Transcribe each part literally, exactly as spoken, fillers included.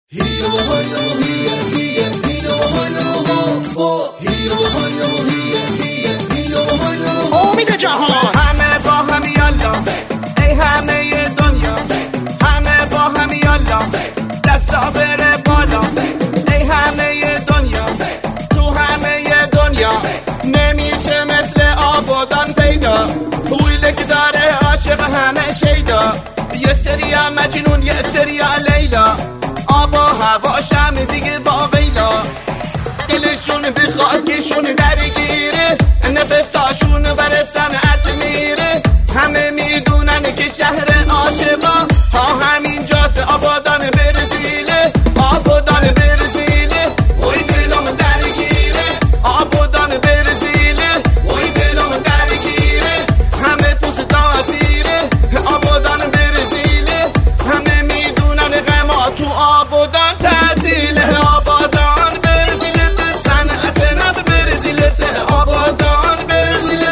امید جهان همه با هم یالا ای همه دنیا، همه با هم یالا دستا بره بالا. ای همه دنیا تو همه دنیا نمیشه مثل آبادان پیدا. پویلک داره عاشق همه شیدا، یه سریا مجنون یه سریا لیلا. آب و هواشم دیگه با ویلا، دلشون به خاکشون درگیره، نفستاشون بر صنعت میره. همه میدونن که شهر عاشقا ها همین جاست، آبادان برزیله، آبادان برزیله. وای دلم درگیره آبادان برزیله، وای دلم درگیره. همه پوست داتیره آبادان برزیله، همه میدونن غما تو آبادان تعطیله. آبادان برزیله صنعت نف برزیله، آبادان برزیله.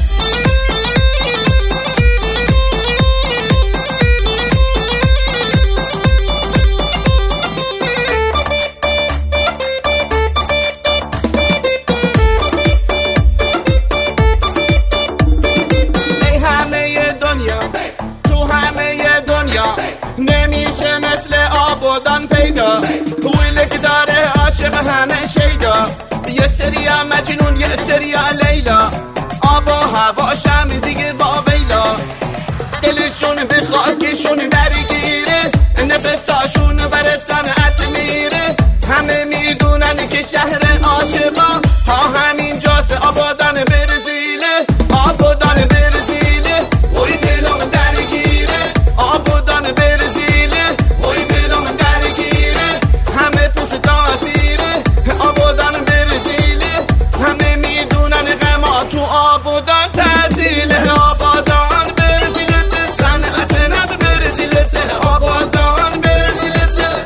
ای همه دنیا تو همه دنیا نمیشه مثل آبادان پیدا. ویلک داره عاشق همه شیدا، یه سریا مجنون یه سریا لیلا. آب و هواشم دیگه با ویلا، دلشون به خاکشون درگیره، نفستاشون بر صنعت میره. همه میدونن که شهر عاشقا ها همین جاست، آبادان برزیله، آبادان برزیله. وای دلم درگیره آبادان برزیله، وای دلم درگیره. همه پوست داتیره آبادان برزیله، همه میدونن غما تو آبادان تعطیله. آبادان برزیله صنعت نف برزیله، آبادان برزیله.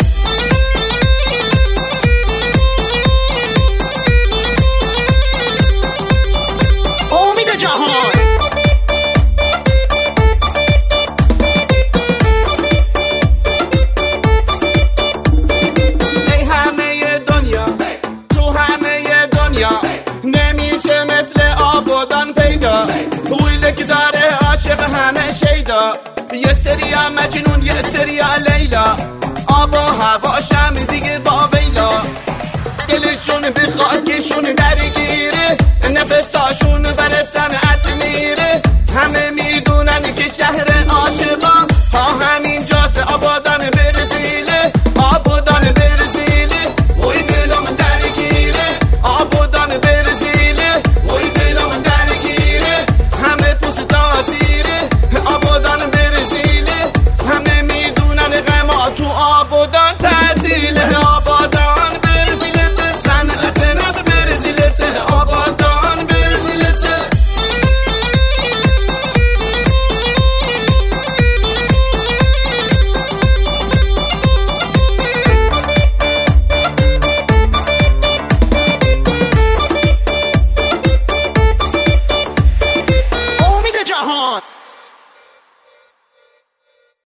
امید جهان ای همه دنیا تو همه دنیا نمیشه مثل آبادان پیدا. ویلک داره عاشق همه شیدا، یه سریا مجنون یه سریا لیلا. آب و هواشم دیگه با ویلا، دلشون به خاکشون درگیره، نفستاشون بر صنعت میره. همه میدونن که شهر عاشقا ها همین